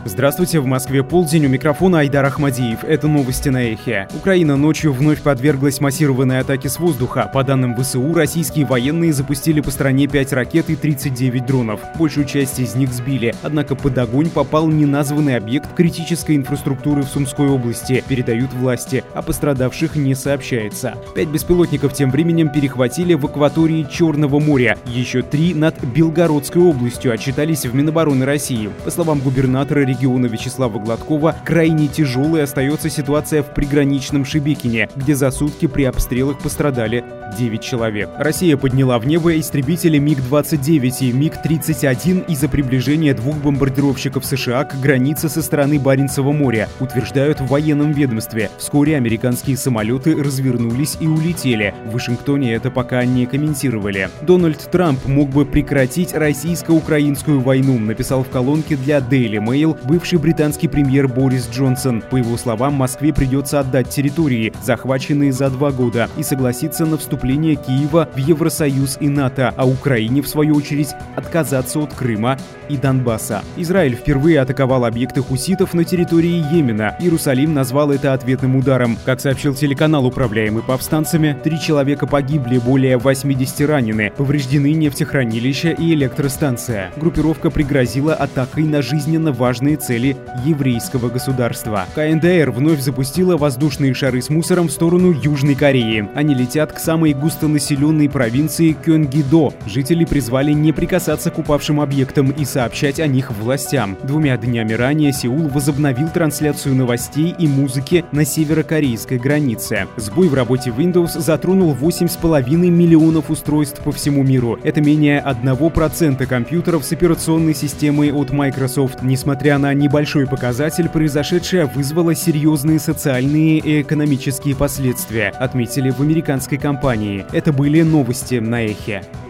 Здравствуйте, в Москве полдень, у микрофона Айдар Ахмадиев. Это новости на Эхе. Украина ночью вновь подверглась массированной атаке с воздуха. По данным ВСУ, российские военные запустили по стране 5 ракет и 39 дронов. Большую часть из них сбили. Однако под огонь попал неназванный объект критической инфраструктуры в Сумской области, передают власти. О пострадавших не сообщается. 5 беспилотников тем временем перехватили в акватории Черного моря. Еще 3 над Белгородской областью отчитались в Минобороны России. По словам губернатора региона Вячеслава Гладкова, крайне тяжелой остается ситуация в приграничном Шебекине, где за сутки при обстрелах пострадали 9 человек. Россия подняла в небо истребители МиГ-29 и МиГ-31 из-за приближения 2 бомбардировщиков США к границе со стороны Баренцева моря, утверждают в военном ведомстве. Вскоре американские самолеты развернулись и улетели. В Вашингтоне это пока не комментировали. Дональд Трамп мог бы прекратить российско-украинскую войну, написал в колонке для Daily Mail бывший британский премьер Борис Джонсон. По его словам, Москве придется отдать территории, захваченные за 2 года, и согласиться на вступление Киева в Евросоюз и НАТО, а Украине, в свою очередь, отказаться от Крыма и Донбасса. Израиль впервые атаковал объекты хуситов на территории Йемена. Иерусалим назвал это ответным ударом. Как сообщил телеканал, управляемый повстанцами, 3 человека погибли, более 80 ранены, повреждены нефтехранилища и электростанция. Группировка пригрозила атакой на жизненно важные цели еврейского государства. КНДР вновь запустила воздушные шары с мусором в сторону Южной Кореи. Они летят к самой густонаселенной провинции Кёнгидо. Жители призвали не прикасаться к упавшим объектам и сообщать о них властям. 2 днями ранее Сеул возобновил трансляцию новостей и музыки на северокорейской границе. Сбой в работе Windows затронул 8,5 миллионов устройств по всему миру. Это менее 1% компьютеров с операционной системой от Microsoft. Несмотря на небольшой показатель, произошедшее вызвало серьезные социальные и экономические последствия, отметили в американской компании. Это были новости на Эхе.